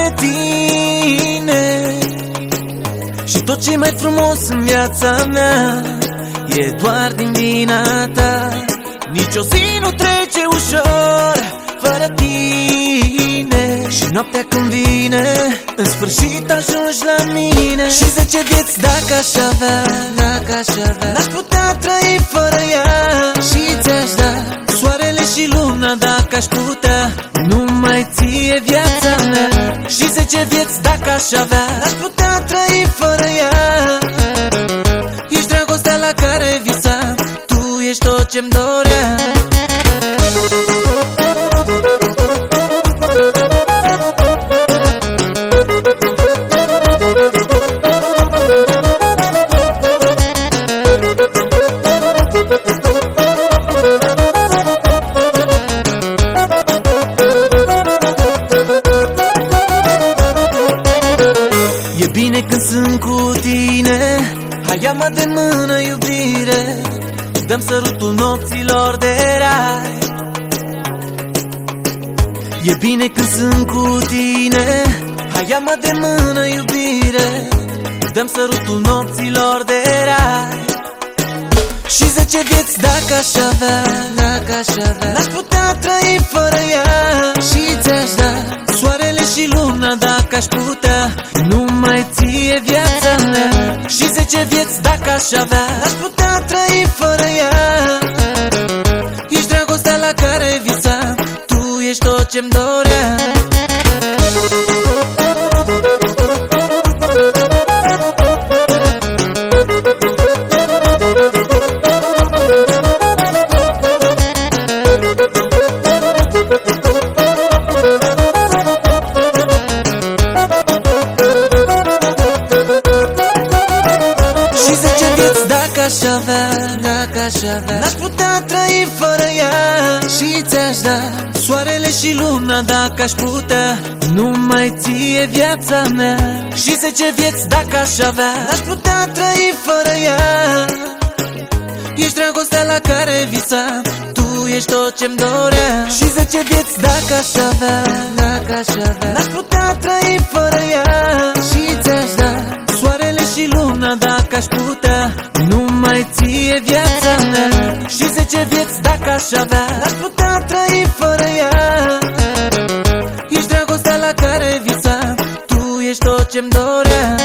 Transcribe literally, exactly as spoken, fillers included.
de tine. Și tot ce mai frumos în viața mea e doar din vina ta. Nici o zi nu trece ușor fără tine. Și noaptea când vine, în sfârșit ajungi la mine. Și zece vieți dacă aș avea, dacă aș avea, n-aș putea trăi fără ea. Și ți-aș da soarele și luna dacă aș putea, numai ție viața mea. Și zece vieți dacă aș avea, n-aș putea trăi fără ea. Ești dragostea la care visam, tu ești tot ce-mi doream. E bine când sunt cu tine, hai ia-mă de mână, iubire, dăm sărutul nopților de rai. E bine când sunt cu tine, hai ia-mă de mână, iubire, dăm sărutul nopților de rai. Și zece vieți dacă aș avea, dacă aș avea, n-aș putea trăi fără ea. Și ți-aș da soarele și luna dacă aș putea, numai ție viața mea. Și zece vieți dacă aș avea, n-aș putea trăi fără ea. Ești dragostea la care visam, tu ești tot ce-mi doream. Dacă aș avea, dacă aș avea, n-aș putea trăi fără ea. Și ți-aș da soarele și luna dacă aș putea, numai ție viața mea. Și zece vieți dacă aș avea, n-aș putea trăi fără ea. Ești dragostea la care visam, tu ești tot ce-mi doream. Și zece vieți dacă aș avea, dacă aș avea, n-aș putea trăi fără ea. Și ți-aș da soarele și luna dacă aș putea, numai ție viața mea. Și zece vieți dacă aș avea, n-aș putea trăi fără ea. Ești dragostea la care visam, tu ești tot ce-mi doream.